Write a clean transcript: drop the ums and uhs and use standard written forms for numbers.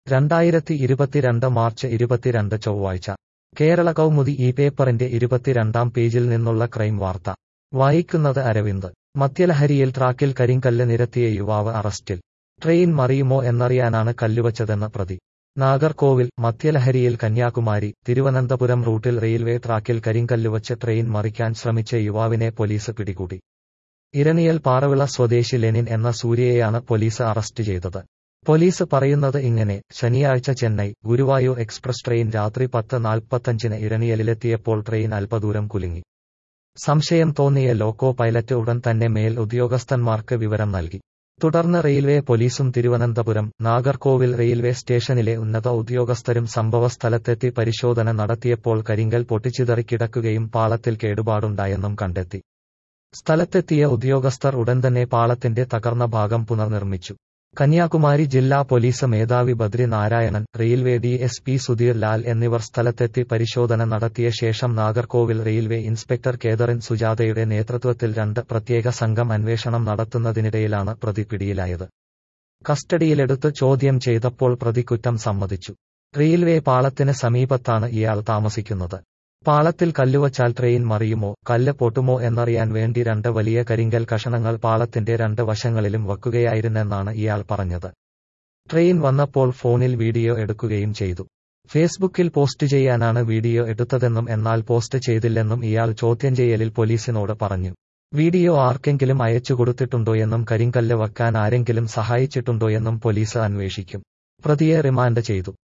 2022 March 22 ചൊവ്വാഴ്ച കേരള കൗമുദി ഈ പേപ്പറിന്റെ 22-ാം പേജിൽ നിന്നുള്ള ക്രൈം വാർത്ത വായിക്കുന്നത് അരവിന്ദ്. മദ്യലഹരിയിൽ ട്രാക്കിൽ കരിങ്കല്ല് നിരത്തിയ യുവാവ് അറസ്റ്റിൽ. ട്രെയിൻ മറിയുമോ എന്നറിയാനാണ് കല്ലുവച്ചതെന്ന് പ്രതി. നാഗർകോവിൽ. മദ്യലഹരിയിൽ കന്യാകുമാരി തിരുവനന്തപുരം റൂട്ടിൽ റെയിൽവേ ട്രാക്കിൽ കരിങ്കല്ലുവച്ച് ട്രെയിൻ മറിക്കാൻ ശ്രമിച്ച യുവാവിനെ പോലീസ് പിടികൂടി. ഇരണിയൽ പാറവിള സ്വദേശി ലെനിൻ എന്ന സൂര്യയെയാണ് പോലീസ് അറസ്റ്റ് ചെയ്തത്. പോലീസ് പറയുന്നത് ഇങ്ങനെ: ശനിയാഴ്ച ചെന്നൈ ഗുരുവായൂർ എക്സ്പ്രസ് ട്രെയിൻ രാത്രി 10:45-ന് ഇരണിയലിലെത്തിയപ്പോൾ ട്രെയിൻ അല്പദൂരം കുലുങ്ങി. സംശയം തോന്നിയ ലോക്കോ പൈലറ്റ് ഉടൻ തന്നെ മേൽ ഉദ്യോഗസ്ഥന്മാർക്ക് വിവരം നൽകി. തുടർന്ന് റെയിൽവേ പോലീസും തിരുവനന്തപുരം, നാഗർകോവിൽ റെയിൽവേ സ്റ്റേഷനിലെ ഉന്നത ഉദ്യോഗസ്ഥരും സംഭവസ്ഥലത്തെത്തി പരിശോധന നടത്തിയപ്പോൾ കരിങ്കൽ പൊട്ടിച്ചിതറിക്കിടക്കുകയും പാളത്തിൽ കേടുപാടുണ്ടായെന്നും കണ്ടെത്തി. സ്ഥലത്തെത്തിയ ഉദ്യോഗസ്ഥർ ഉടൻ തന്നെ പാളത്തിന്റെ തകർന്ന ഭാഗം പുനർനിർമ്മിച്ചു. കന്യാകുമാരി ജില്ലാ പോലീസ് മേധാവി ബദ്രി നാരായണൻ, റെയിൽവേ DSP സുധീർ ലാൽ എന്നിവർ സ്ഥലത്തെത്തി പരിശോധന നടത്തിയ ശേഷം നാഗർകോവിൽ റെയിൽവേ ഇൻസ്പെക്ടർ കേതറിൻ സുജാതയുടെ നേതൃത്വത്തിൽ 2 പ്രത്യേക സംഘം അന്വേഷണം നടത്തുന്നതിനിടയിലാണ് പ്രതി പിടിയിലായത്. കസ്റ്റഡിയിലെടുത്ത് ചോദ്യം ചെയ്തപ്പോൾ പ്രതി കുറ്റം സമ്മതിച്ചു. റെയിൽവേ പാളത്തിന് സമീപത്താണ് ഇയാൾ താമസിക്കുന്നത്. പാളത്തിൽ കല്ലുവച്ചാൽ ട്രെയിൻ മറിയുമോ, കല്ല് പൊട്ടുമോ എന്നറിയാൻ വേണ്ടി 2 വലിയ കരിങ്കൽ കഷണങ്ങൾ പാളത്തിന്റെ 2 വശങ്ങളിലും വയ്ക്കുകയായിരുന്നെന്നാണ് ഇയാൾ പറഞ്ഞത്. ട്രെയിൻ വന്നപ്പോൾ ഫോണിൽ വീഡിയോ എടുക്കുകയും ചെയ്തു. ഫേസ്ബുക്കിൽ പോസ്റ്റ് ചെയ്യാനാണ് വീഡിയോ എടുത്തതെന്നും എന്നാൽ പോസ്റ്റ് ചെയ്തില്ലെന്നും ഇയാൾ ചോദ്യം ചെയ്യലിൽ പോലീസിനോട് പറഞ്ഞു. വീഡിയോ ആർക്കെങ്കിലും അയച്ചുകൊടുത്തിട്ടുണ്ടോയെന്നും കരിങ്കല്ല് വയ്ക്കാൻ ആരെങ്കിലും സഹായിച്ചിട്ടുണ്ടോയെന്നും പോലീസ് അന്വേഷിക്കും. പ്രതിയെ റിമാൻഡ് ചെയ്തു.